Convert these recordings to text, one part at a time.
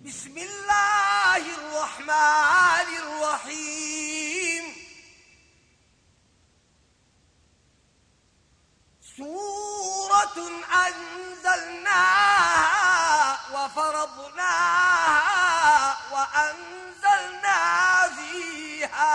بسم الله الرحمن الرحيم. سورة أنزلناها وفرضناها وأنزلنا فيها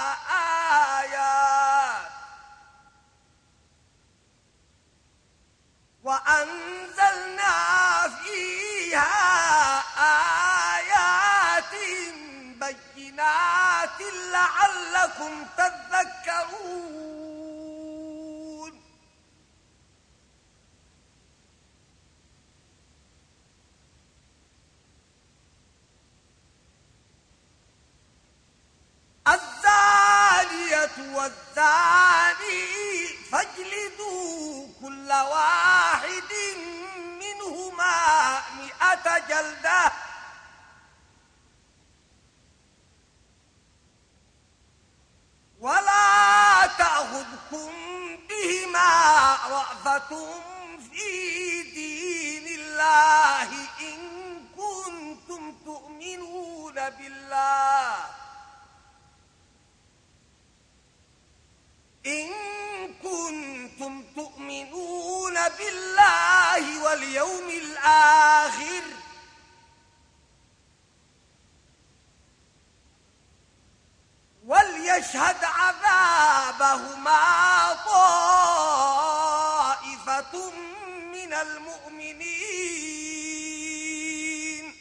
آيات بينات لعلكم تذكرون. الزانية والزاني فاجلدوا كل واحد منهما 100 جلدة ولا تأخذكم بهما رأفة في دين الله إن كنتم تؤمنون بالله واليوم الآخر وليشهد عذابهما طائفة من المؤمنين.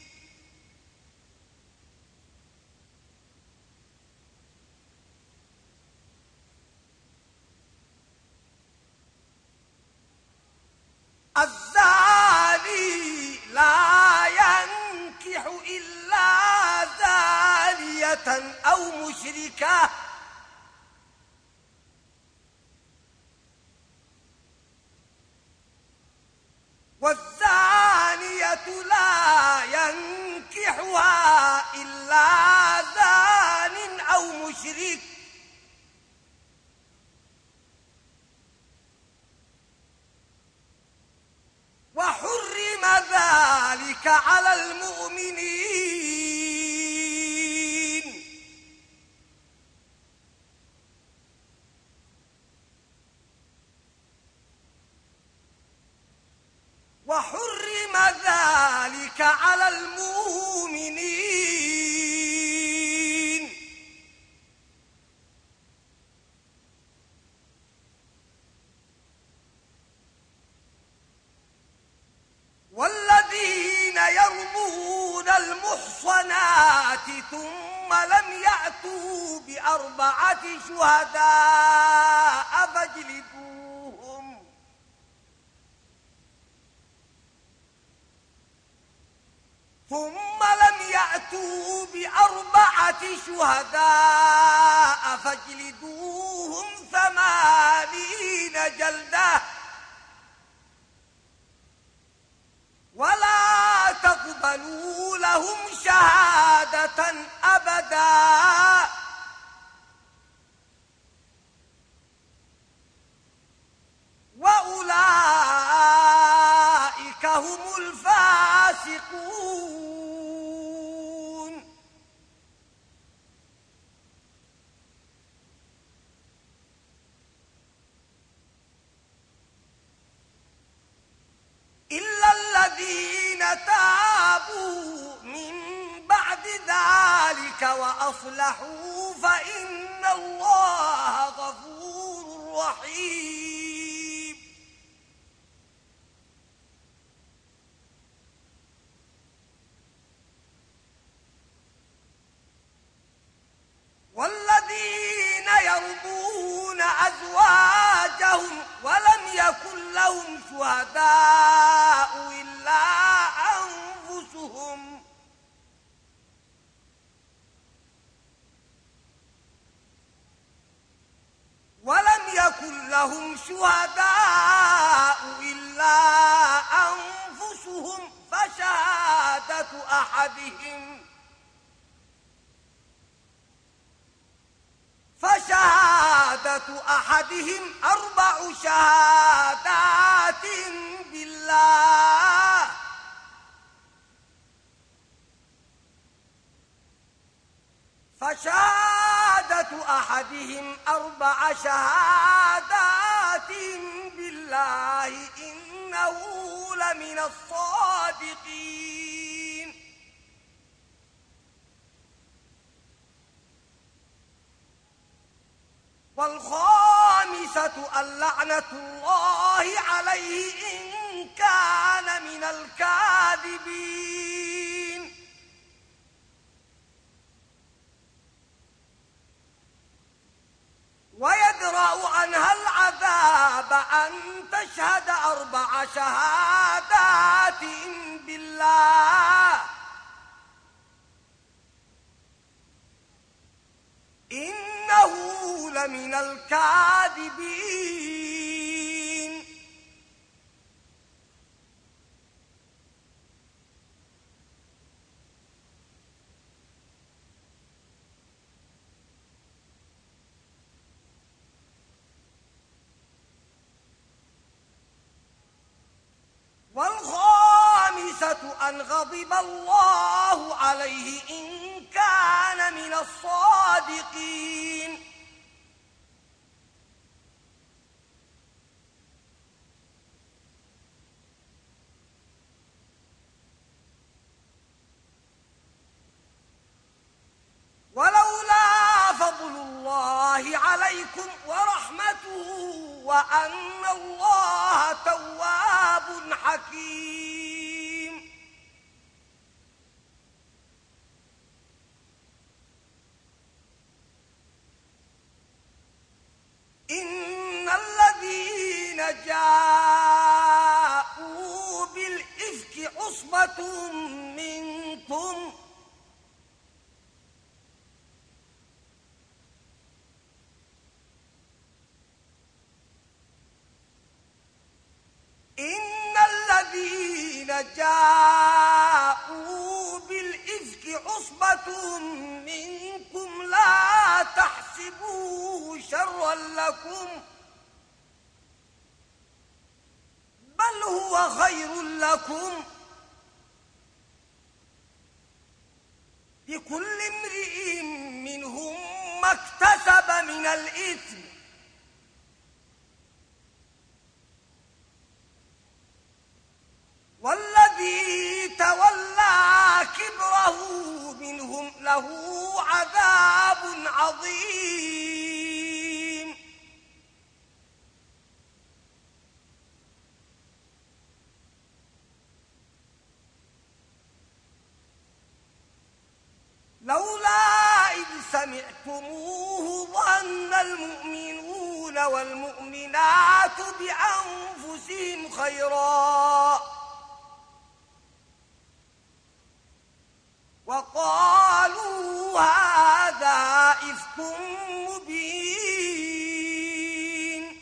الزاني لا ينكح إلا زانية أو مشركة والزانية لا ينكحها إلا زان أو مشرك وحرم ذلك على المؤمنين. وحرم ذلك على المؤمنين. والذين يرمون المحصنات ثم لم يأتوا ب4 شهداء فاجلدوهم فاجلدوهم 80 جلدة ولا تقبلوا لهم شهادة أبدا وأولئك هم الفاسقون. إلا الذين تابوا من بعد ذلك وأصلحوا فإن الله غفور رحيم. والذين يرمون أزواجهم ولم يكن لهم شهداء إلا أنفسهم فشهادة أحدهم 4 شهادات بالله فشهادة أحدهم 4 شهادات بالله إنه لمن الصادقين. والخامسة اللعنة الله عليه إن كان من الكاذبين. ويدرأ عنها العذاب أن تشهد 4 شهادات بالله إنه لمن الكاذبين. والخامسة أن غضب الله عليه إن كان من الصادقين. ولولا فضل الله عليكم ورحمته وأن الله تواب حكيم. إن الذين جاءوا بالإفك عصبة منكم إن الذين جاءوا بالإفك عصبة منكم لا تحسبوه شرا لكم بل هو خير لكم. لكل امرئ منهم ما اكتسب من الإثم والذي تولى كبره منهم له عذاب عظيم. لولا إذ سمعتموه ظن المؤمنون والمؤمنات بأنفسهم خيرا وقالوا هذا إفك مبين.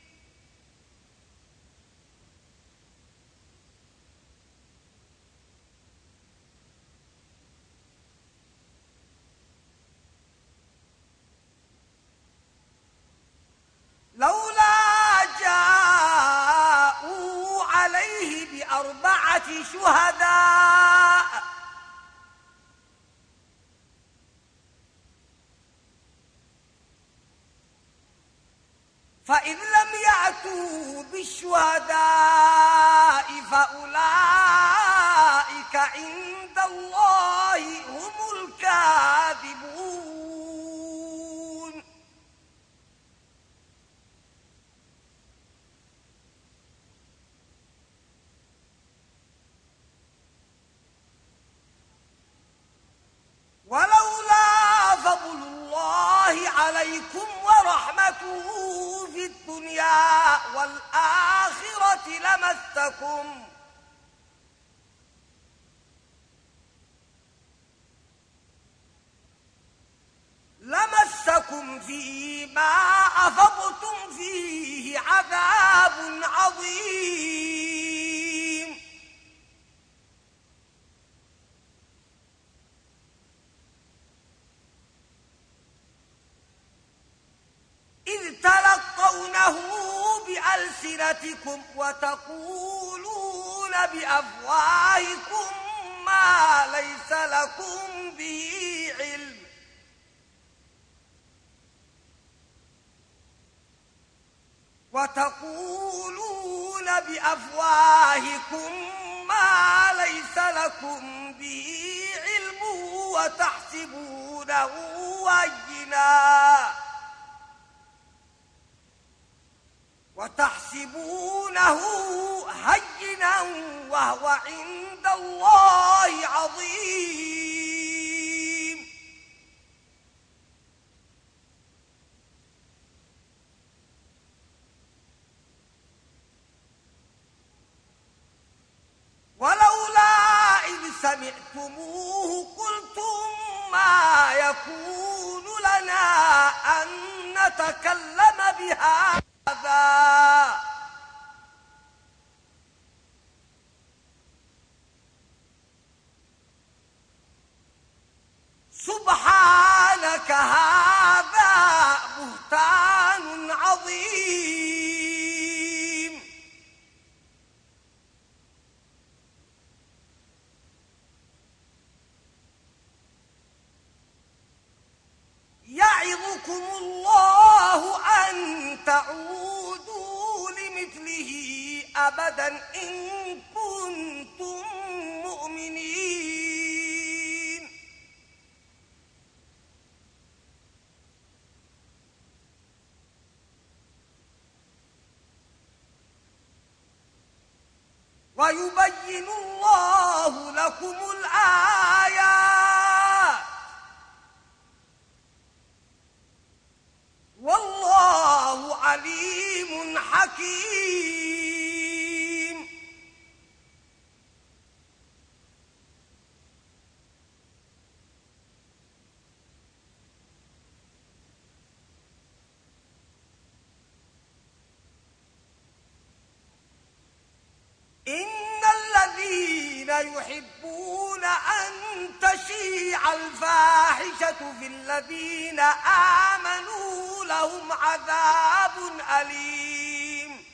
لولا جاءوا عليه ب4 شهداء فإذ لم يأتوا بالشهداء فأولئك عند الله هم الكاذبون. ولولا فضل الله عليكم ورحمته في الدنيا والآخرة لمسكم فيما أفضتم فيه عذاب عظيم. إذ تلقونه بألسنتكم وتقولون بأفواهكم ما ليس لكم به علم وتقولون بأفواهكم ما ليس لكم به علم وتحسبونه هينا وهو عند الله عظيم. ولولا إذ سمعتموه قلتم ما يكون لنا أن نتكلم بهذا سبحانك هذا بهتان عظيم. يعظكم الله أن تعودوا لمثله أبدا إن كنتم مؤمنين. ويبين الله لكم الآيات والله عليم حكيم. إن الذين يحبون أن تشيع الفاحشة في الذين آمنوا لهم عذاب أليم.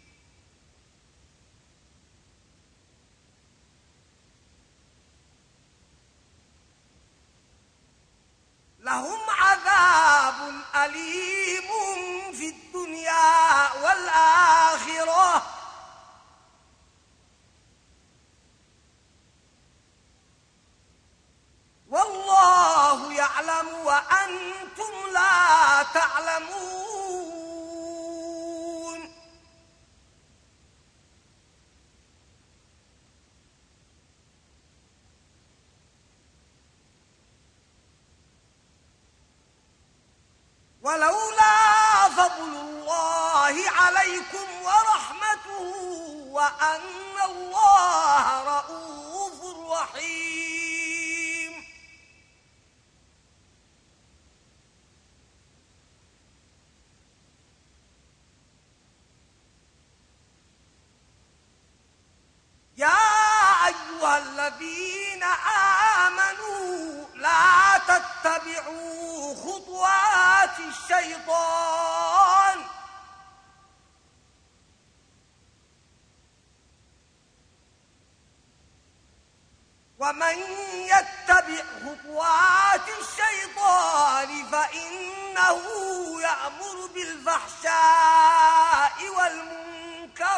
لهم عذاب أليم في الدنيا والآخرة والله يعلم وأنتم لا تعلمون. ولولا فضل الله عليكم ورحمته وأن الله رؤوف رحيم يا أيها الذين آمنوا لا تتبعوا خطوات الشيطان ومن يتبع خطوات الشيطان فإنه يأمر بالفحشاء والمنكر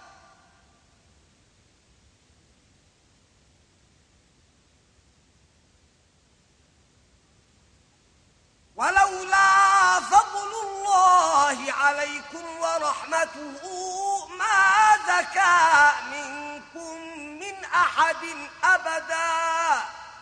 ولولا فضل الله عليكم ورحمته ما زكى منكم من أحد أبدا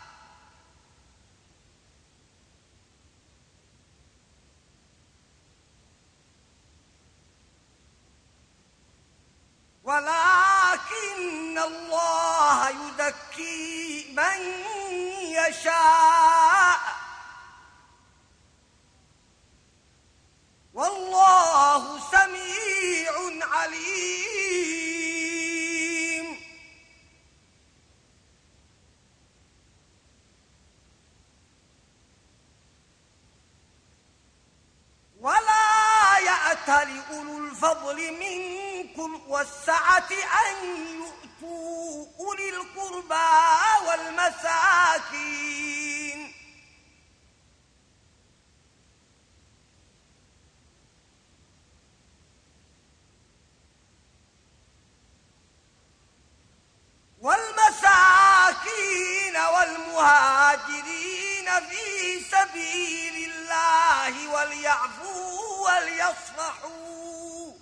ولكن الله يزكي من يشاء والله سميع عليم. ولا يأتل أولو الفضل منكم والسعة أن يؤتوا أولي القربى والمساكين المهاجرين في سبيل الله وليعفوا وليصفحوا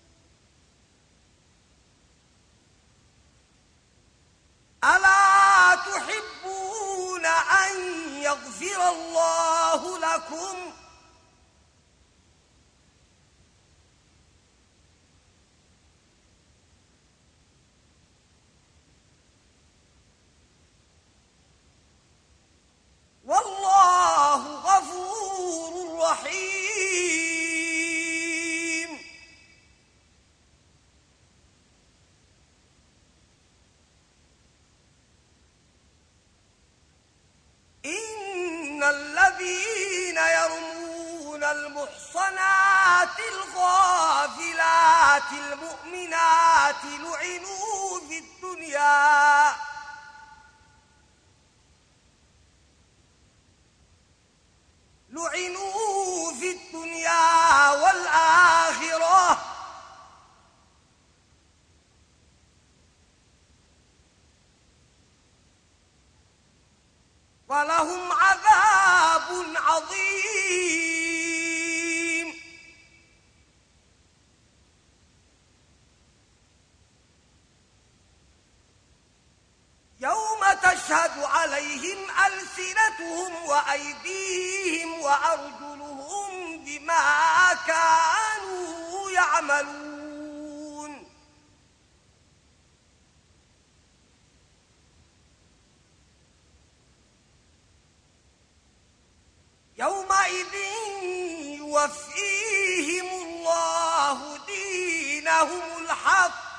ألا تحبون أن يغفر الله لكم والله غفور رحيم إن الذين يرمون المحصنات الغافلات المؤمنات لعنوا في الدنيا والآخرة ولهم عذاب عظيم يوم تشهد عليهم ألسنتهم وأيديهم وأرجلهم بما كانوا يعملون يومئذ يوفيهم الله دينهم الحق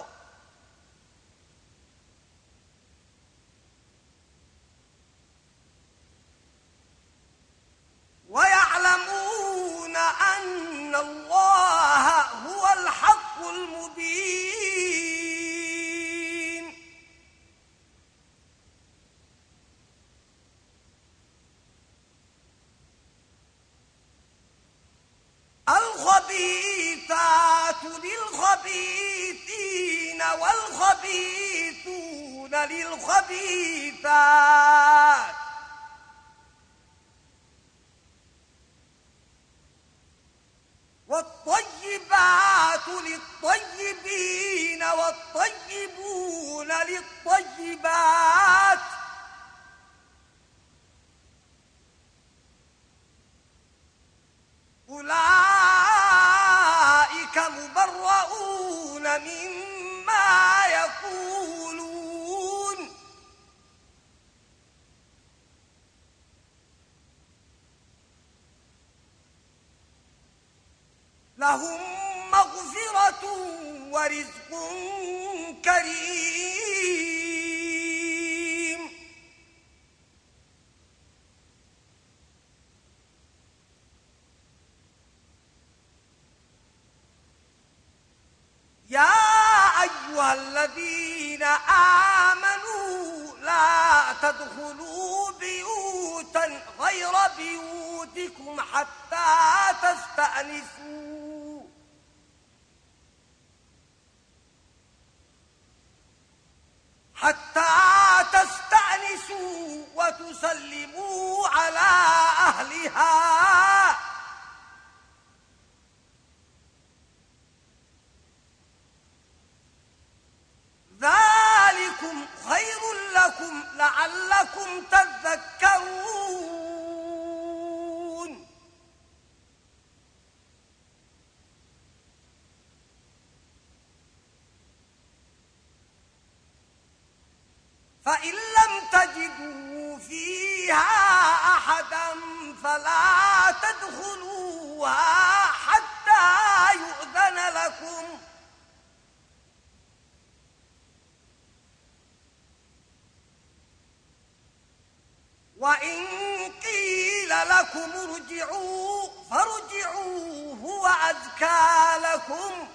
ويعلمون أن الله هو الحق المبين الخبيثات للخبيثين والخبيثون للخبيثات والطيبات للطيبين والطيبون للطيبات أولئك مبرؤون مما يقولون لهم مغفرة ورزق كريم يا أيها الذين آمنوا لا تدخلوا بيوتا غير بيوتكم حتى تستأنسوا وتسلموا على أهلها ذلكم خير لكم لعلكم تذكرون فإن لم تجدوا فيها أحدا فلا تدخلوها حتى يؤذن لكم وإن قيل لكم ارجعوا فارجعوا هو أزكى لكم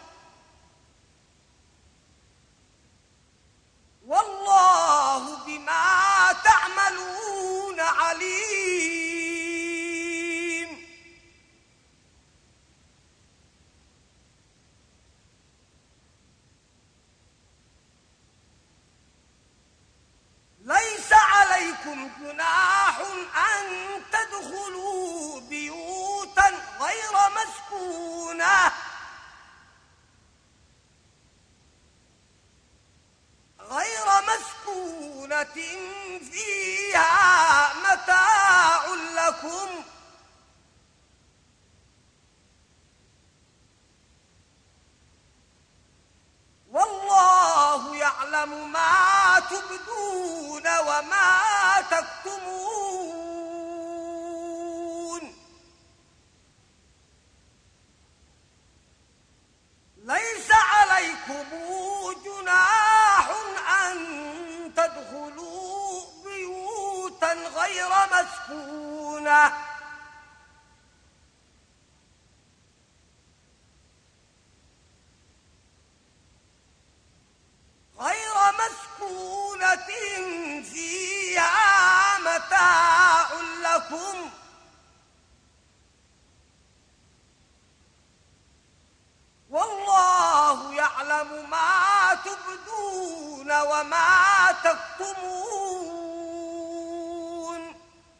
والله بما تعملون عليم ليس عليكم عليكم جناح أن تدخلوا بيوتا غير مسكونة فيها متاع لكم والله يعلم ما تبدون وما تكتمون. ليس عليكم جناح أن تدخلوا بيوتا غير مسكونة فيها متاع لكم والله يعلم ما تبدون وما تكتمون.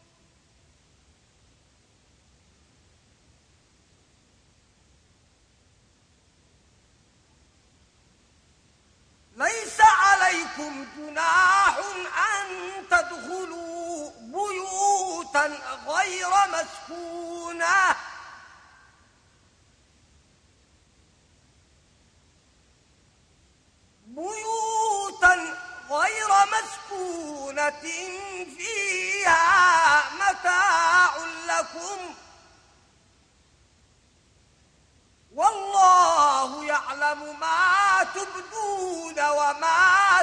ليس عليكم جناح أن تدخلوا بيوتا غير مسكونة فيها متاع لكم والله يعلم ما تبدون وما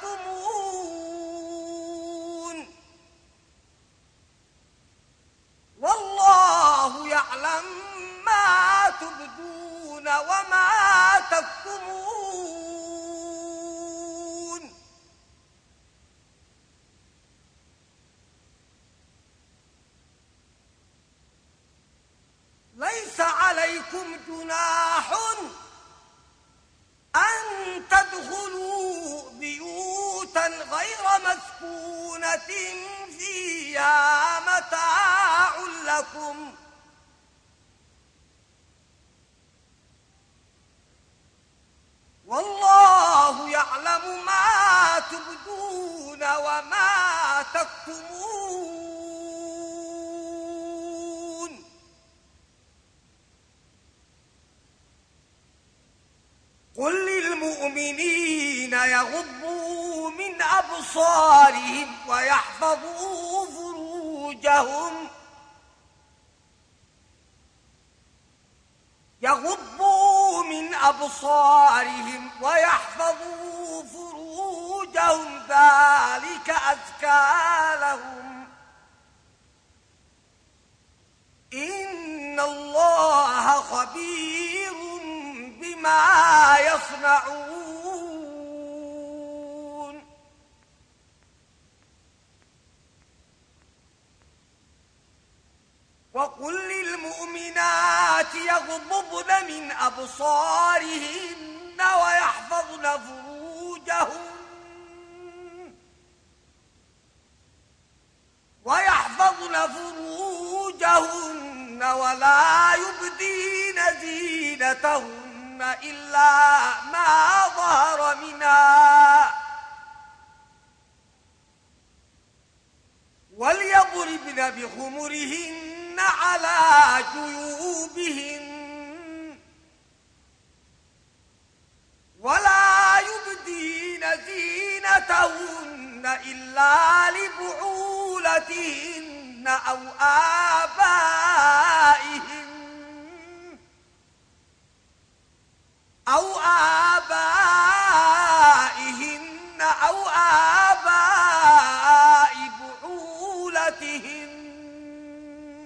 تكتمون. والله يعلم ما تبدون وما تكتمون. ليس عليكم جناح أن تدخلوا بيوتا غير مسكونة فيها متاع لكم والله يعلم ما تبدون وما تكتمون. قل للمؤمنين يغضوا من أبصارهم ويحفظوا فروجهم ذلك أزكى لهم إن الله خبير بما يصنعون. وقل للمؤمنات يغضضن من أبصارهن ويحفظن فروجهن ولا يبدين زينتهن إلا ما ظهر منها وليضربن بخمرهن على جيوبهن ولا يبدين زينتهن إلا لبعولتهن أو آبائهن أو آباء بعولتهن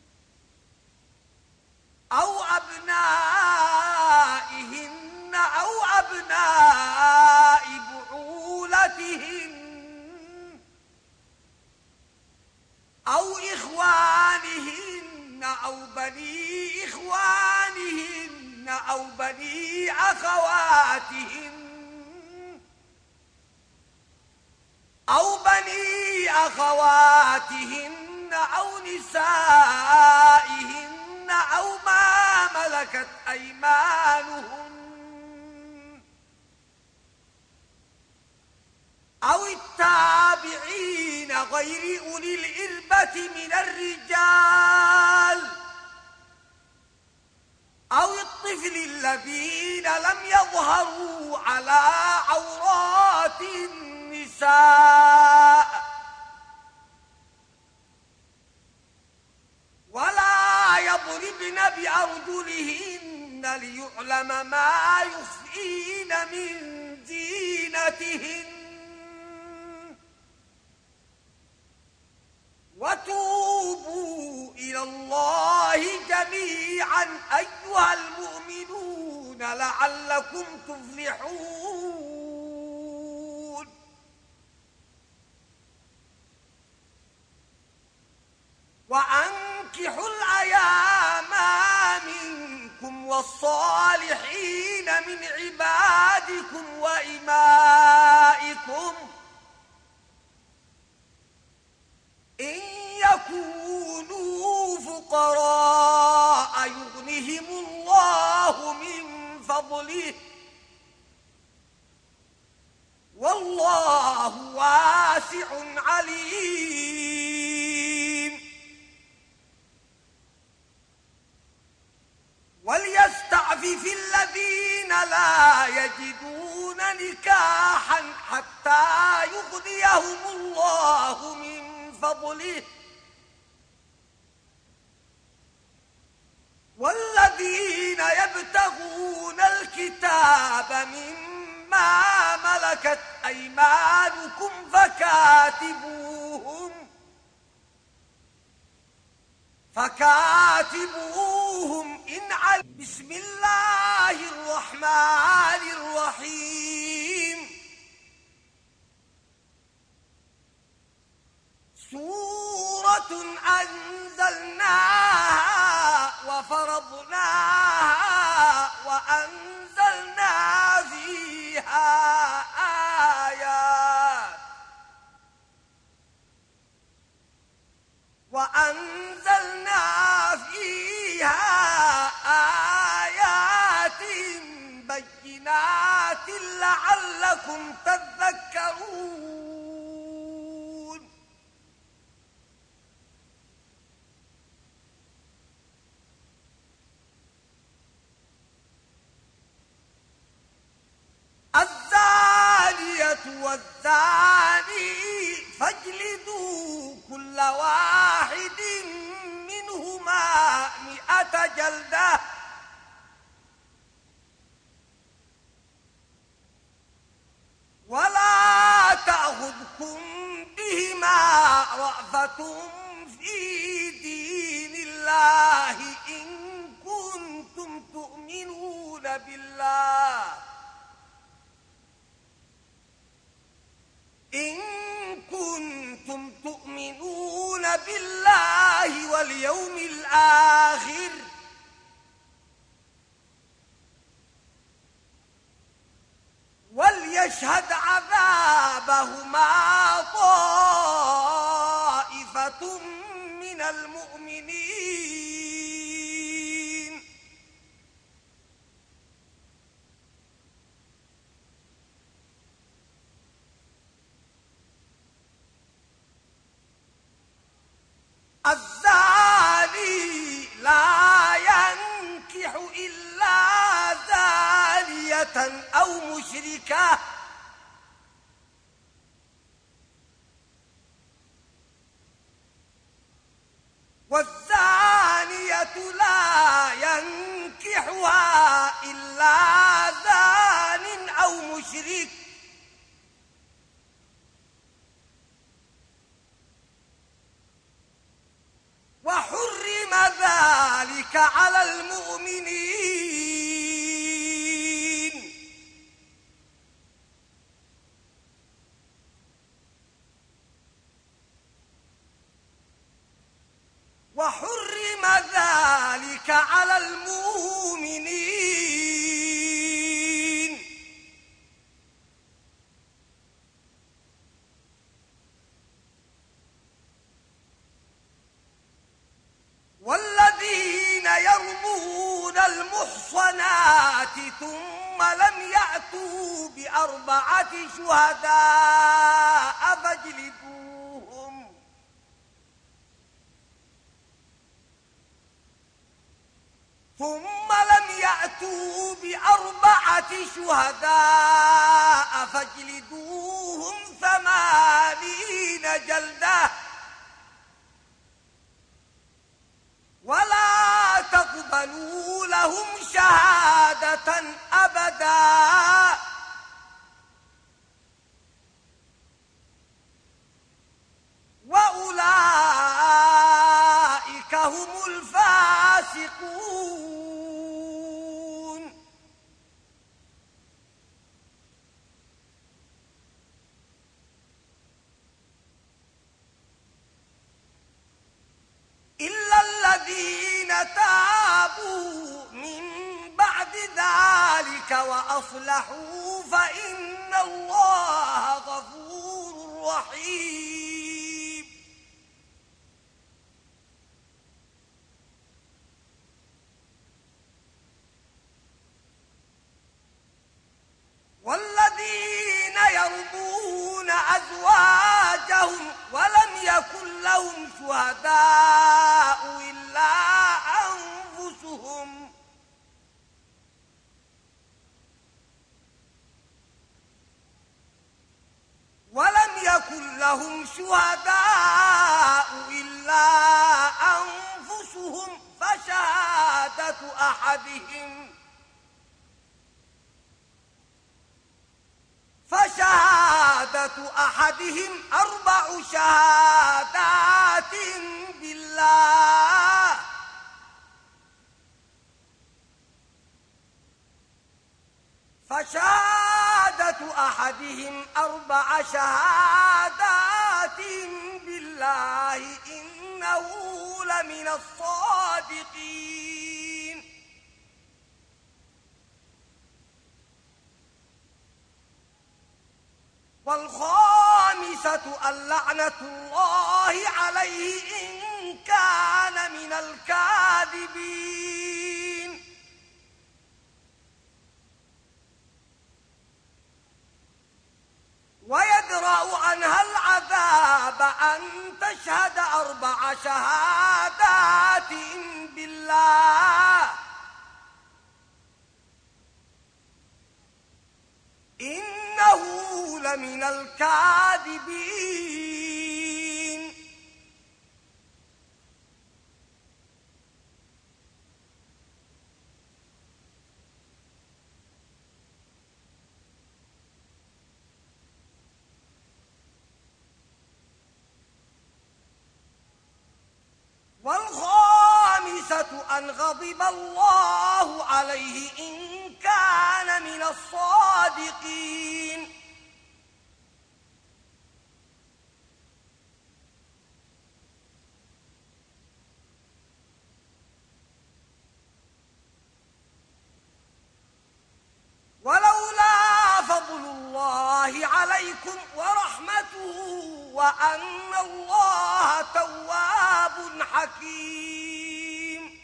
أو أبنائهن أو أبناء بعولتهن أو إخوانهن أو بني إخوانهن أو بني أخواتهن أو بني أخواتهن أو نسائهن أو ما ملكت أيمانهن أو التابعين غير أولي الإربة من الرجال أو الطفل الذين لم يظهروا على عورات النساء ولا يضربن بأرجلهن ليعلم ما يخفين من زينتهن وتوبوا إلى الله جميعا أيها المؤمنون لعلكم تفلحون. وأنكحوا الأيام منكم والصالحين من عبادكم وإمائكم إن يكونوا فقراء يغنهم الله من فضله والله واسع عليم. وليستعفف الذين لا يجدون نكاحا حتى يغنيهم الله من فضله والذين يبتغون الكتاب مما ملكت أيمانكم فكاتبوهم إن علم. بسم الله الرحمن الرحيم. سورة أنزلناها وفرضناها وأنزلنا فيها آيات بينات لعلكم تذكرون. الزانية والزاني فاجلدوا كل واحد منهما 100 جلدة ولا تأخذكم بهما رأفة في دين الله إن كنتم تؤمنون بالله واليوم الآخر وليشهد عذابهما طائفة من المؤمنين. الزاني لا ينكح إلا زانية أو مشركة والزانية لا ينكحها إلا زان أو مشرك وحرم ذلك على المؤمنين. وحرم ذلك على المؤمنين. ثم لم يأتوا بأربعة شهداء فاجلدوهم فاجلدوهم 80 جلدة ولا تقبلوا لهم شهادة أبدا وأولئك هم الفاسقون. إلا الذين تابوا من بعد ذلك وأصلحوا فإن الله غفور رحيم. والذين يرضون أزواجهم ولم يكن لهم شهداء إلا أنفسهم فشهادة أحدهم 4 شهادات بالله إنه لمن الصادقين. والخامسة اللعنة الله عليه إن كان من الكاذبين. ويدرأ عنها العذاب أن تشهد 4 شهادات بالله إنه لمن الكاذبين. والخامسة أن غضب الله عليه إن كان من الصادقين. ولولا فضل الله عليكم ورحمته وأن الله تواب حكيم.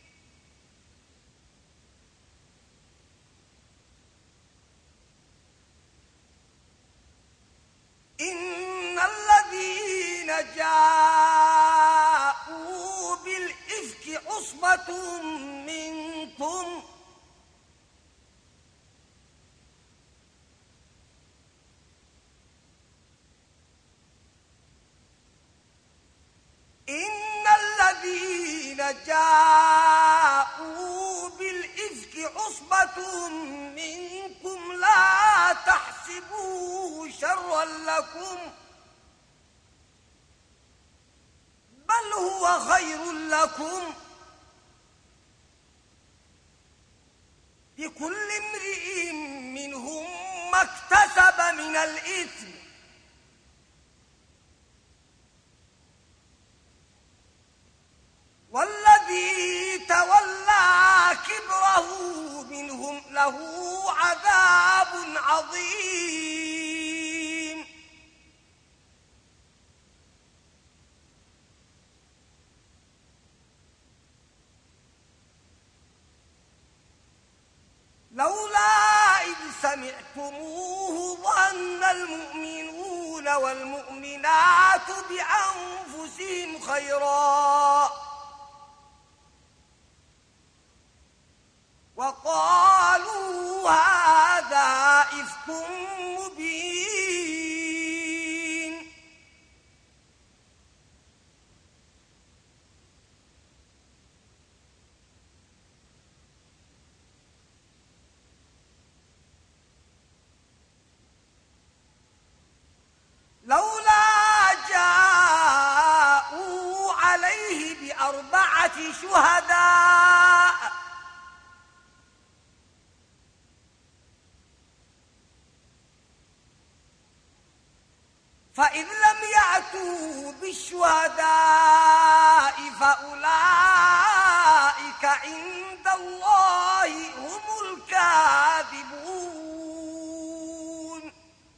إن الذين جاءوا بالإفك عصبة منكم لا تحسبوه شرا لكم بل هو خير لكم لكل امرئ منهم ما اكتسب من الإثم والذي تولى كبره منهم له عذاب عظيم. لولا إذ سمعتموه ظن المؤمنون والمؤمنات بأنفسهم خيرا وقالوا هذا إفك مبين. لولا جاءوا عليه بأربعة شهداء فإذ لم يأتوا بالشهداء فأولئك عند الله هم الكاذبون.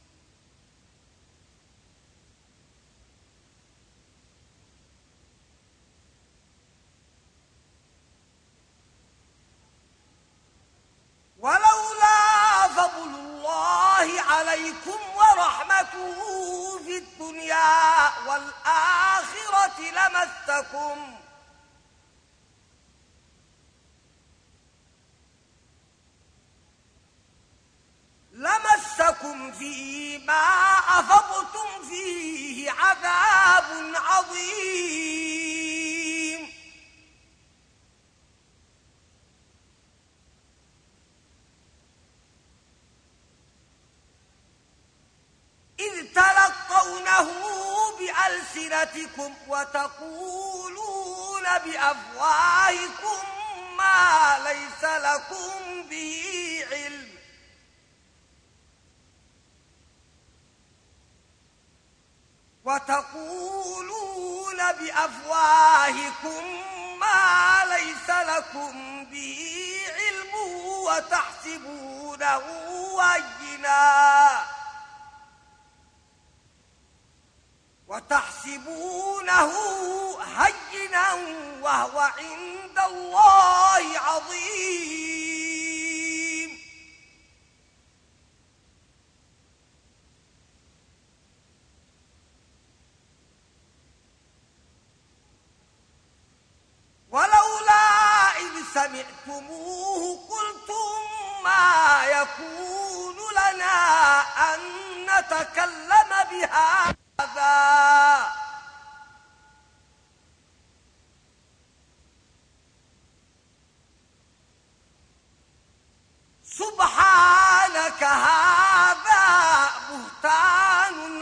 ولولا فضل الله عليكم ورحمته في الدنيا والآخرة لمسكم فيما أفضتم فيه عذاب عظيم. إذ تلقونه بألسنتكم وتقولون بأفواهكم ما ليس لكم به علم وتحسبونه هينا وهو عند الله عظيم. ولولا إذ سمعتموه قلتم ما يكون لنا أن نتكلم بهذا سبحانك هذا بهتان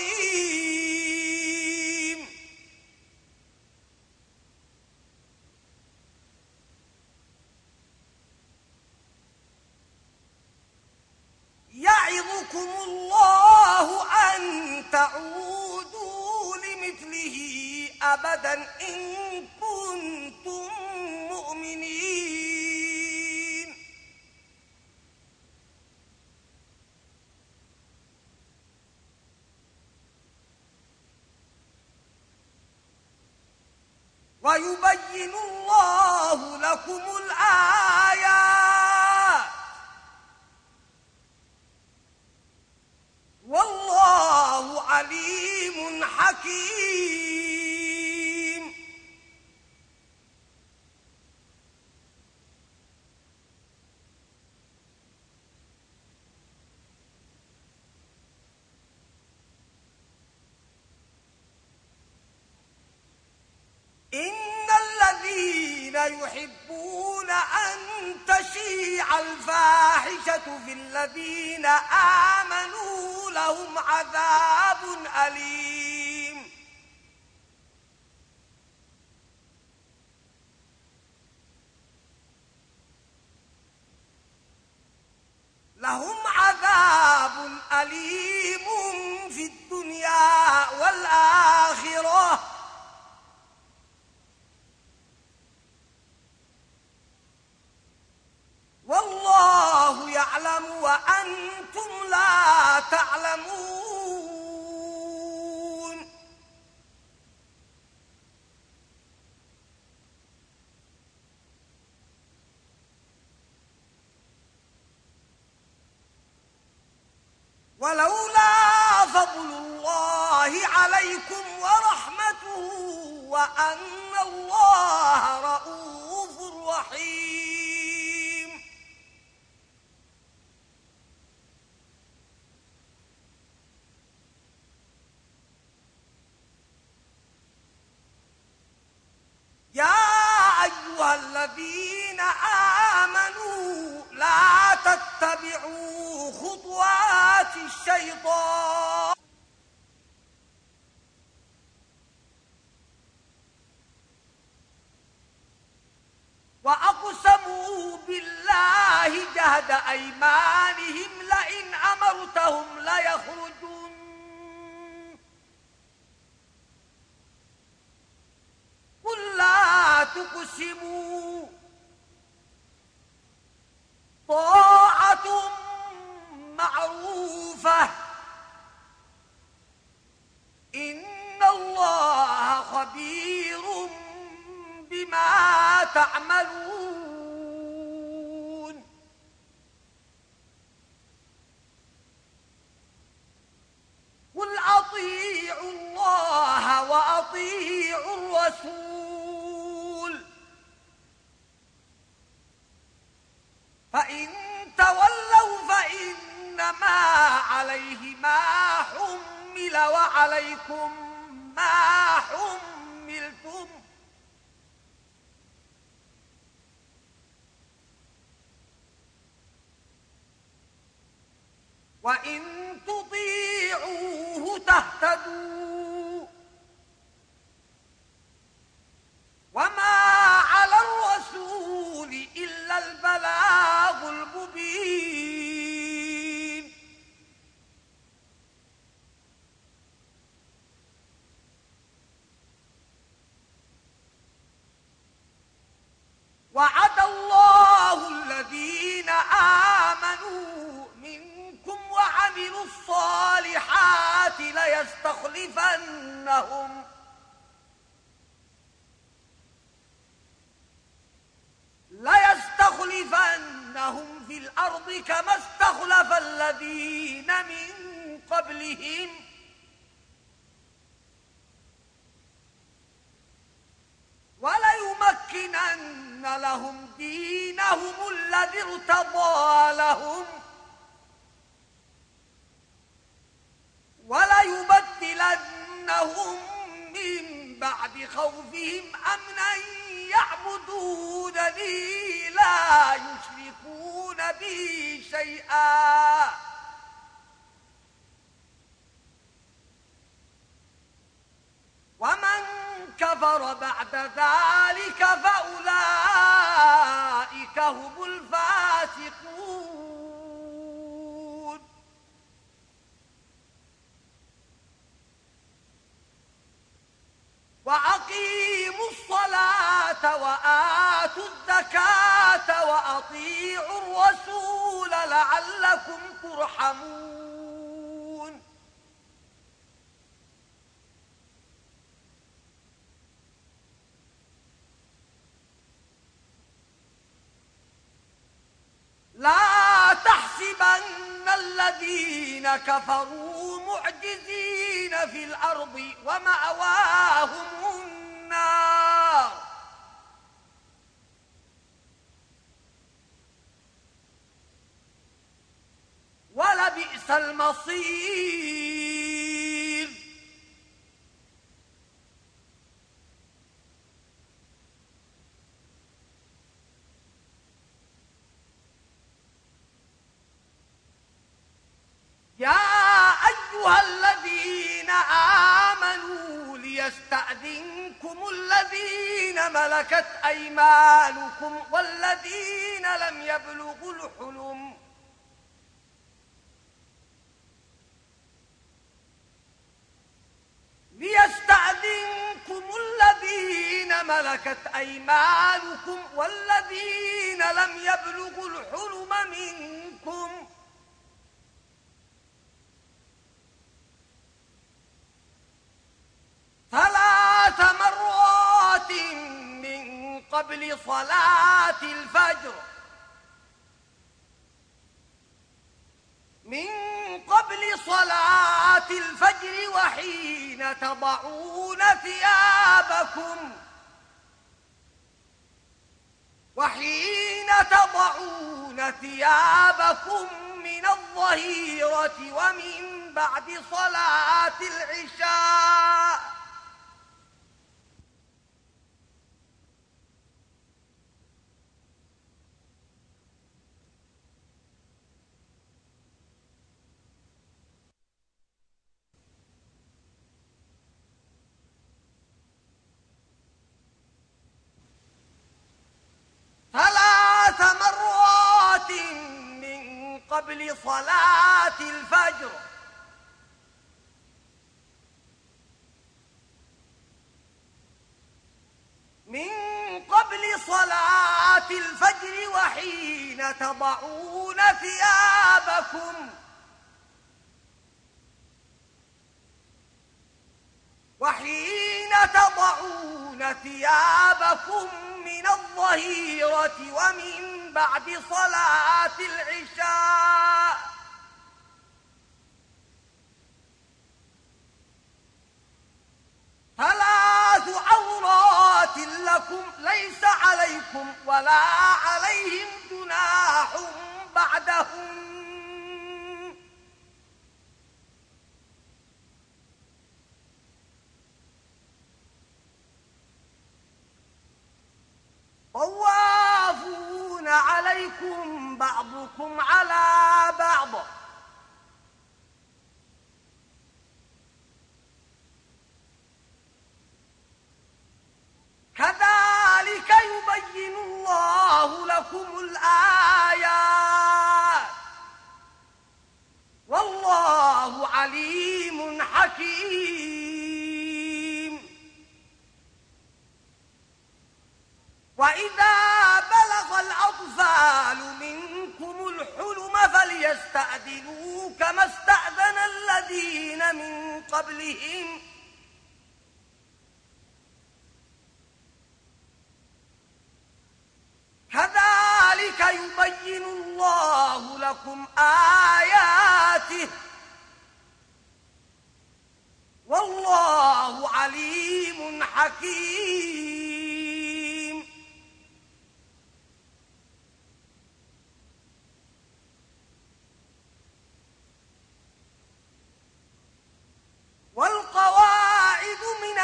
عظيم. يعظكم الله أن تعودوا لمثله أبدا إن كنتم مؤمنين. ويبين الله لكم الآيات والله عليم حكيم. إن الذين يحبون أن تشيع الفاحشة في الذين آمنوا لهم عذاب أليم. لهم عذاب أليم في الدنيا والآخرة والله يعلم وأنتم لا تعلمون. ولولا فضل الله عليكم ورحمته وأن الله رؤوف رحيم. يا أيها الذين آمنوا لا تتبعوا خطوات الشيطان وأقسموا بالله جهد أيمانهم لئن أمرتهم ليخرجون قل لا تقسموا طاعة معروفة إن الله خبير بما تعملون. قل أطيعوا الله وأطيعوا الرسول فإن تولوا فإنما عليه ما حمل وعليكم ما حملتم وإن تطيعوه تهتدوا وما على الرسول إلا البلاغ المبين. وعد الله الذين آمنوا منكم وعملوا الصالحات ليستخلفنهم في الأرض كما استخلف الذين من قبلهم وليمكنن لهم دينهم الذي ارتضى لهم وليبدلنهم من بعد خوفهم أمنا يعبدونني لا يشركون بي شيئا ومن كفر بعد ذلك فأولئك هم الفاسقون. وأقيموا الصلاة وآتوا الزكاة وأطيعوا الرسول لعلكم ترحمون. لا تحسبن الذين كفروا معجزين في الأرض ومأواهم النار ولبئس المصير. يا أيها الذين آمنوا ليستأذنكم الذين ملكت أيمانكم والذين لم يبلغوا الحلم ليستأذنكم الذين ملكت أيمانكم والذين لم يبلغوا الحلم منكم ثلاث مرات من قبل صلاة الفجر من قبل صلاة الفجر وحين تضعون ثيابكم من الظهيرة ومن بعد صلاة العشاء ثلاث مرات من قبل صلاة الفجر وحين تضعون ثيابكم من الظهيرة ومن بعد صلاة العشاء ثلاث عورات لكم ليس عليكم ولا عليهم جناح بعدهم طوافون عليكم بعضكم على بعض كذلك يبين الله لكم الآيات والله عليم حكيم وإذا بلغ الأطفال منكم الحلم فليستأذنوا كما استأذن الذين من قبلهم كذلك يبين الله لكم آياته والله عليم حكيم والقواعد من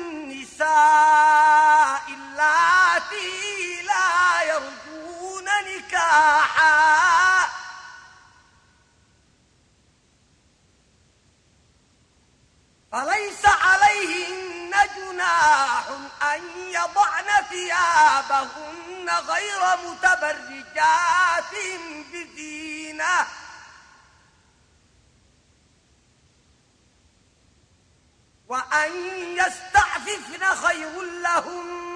النساء اللاتي لا يرجون نكاحا فليس عليهن جناح أن يضعن ثيابهن غير متبرجات بزينة وأن يستعففن خير لهن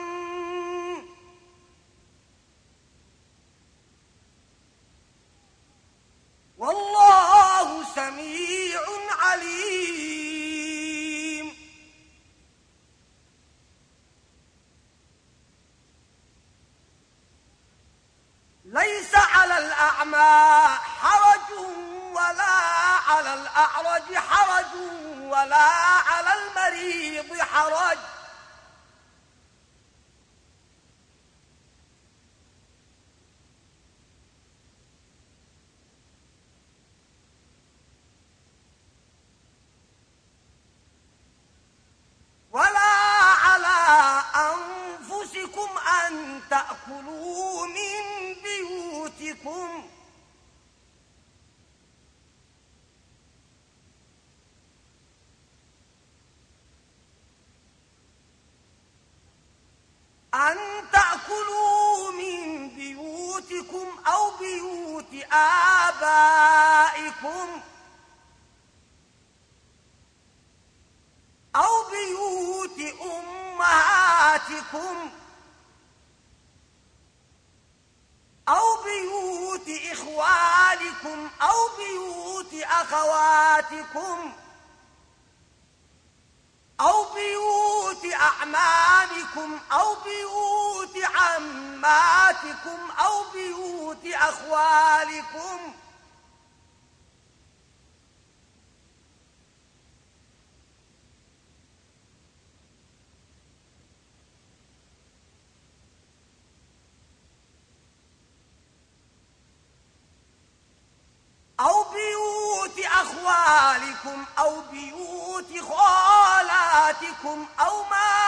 والله سميع عليم ليس على الأعمى حرج ولا على الأعرج حرج ولا على المريض حرج ولا على أنفسكم أن تأكلوا من بيوتكم أو بيوت آبائكم أو بيوت أمهاتكم أو بيوت إخوانكم أو بيوت أخواتكم أو بيوت أعمامكم أو بيوت عماتكم أو بيوت أخوالكم إخوالكم أو بيوت خالاتكم أو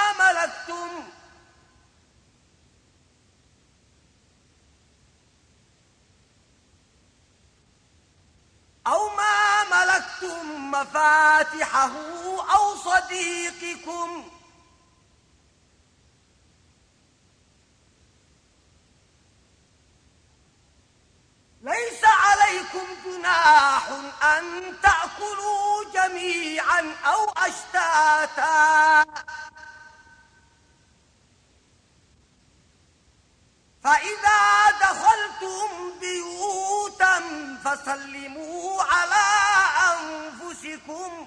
ما ملكتم مفاتحه أو صديقكم. ليس عليكم جناح أن تأكلوا جميعا أو أشتاتا، فإذا دخلتم بيوتا فسلموا على أنفسكم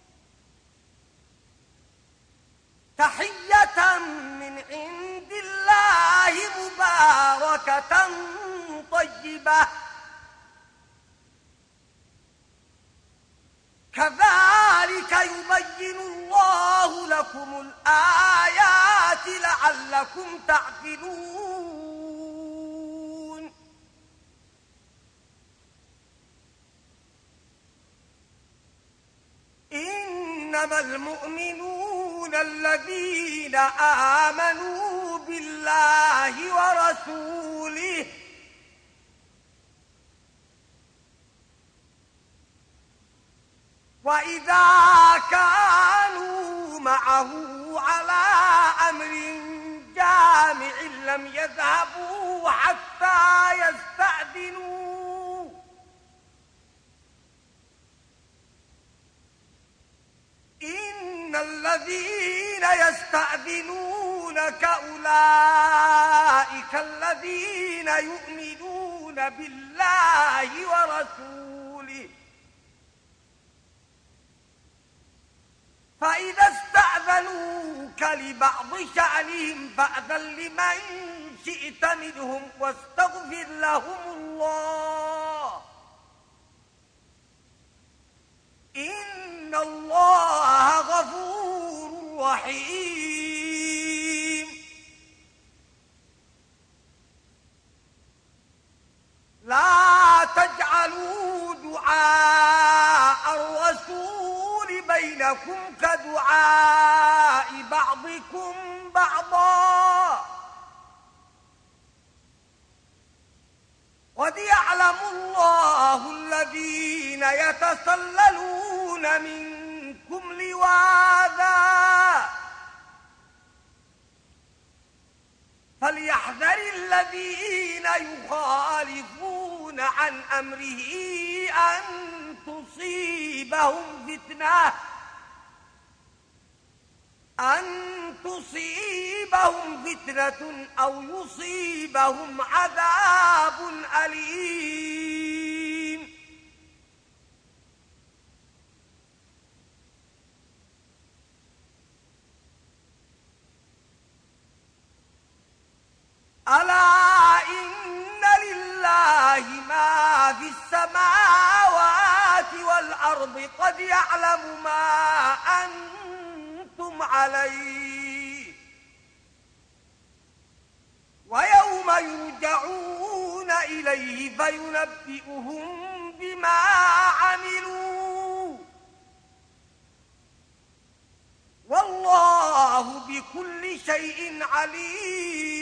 تحية من عند الله مباركة طيبة، كذلك يبين الله لكم الآيات لعلكم تعقلون. إنما المؤمنون الذين آمنوا بالله ورسوله وإذا كانوا معه على أمر جامع لم يذهبوا حتى يستأذنوا، إن الذين يستأذنونك أولئك الذين يؤمنون بالله ورسوله، فإذا استأذنوك لبعض شأنهم فأذن لمن شئت منهم واستغفر لهم الله، إن الله غفور رحيم. لا تجعلوا دعاء الرسول بينكم كدعاء بعضكم بعضا، قد يعلم الله الذين يتسللون منكم لواذا، فليحذر الذين يخالفون عن أمره أن تصيبهم فتنة أو يصيبهم عذاب أليم. ألا إن لله ما في السماوات والأرض، قد يعلم ما أنتم عليه، ويوم يرجعون إليه فينبئهم بما عملوا، والله بكل شيء عليم.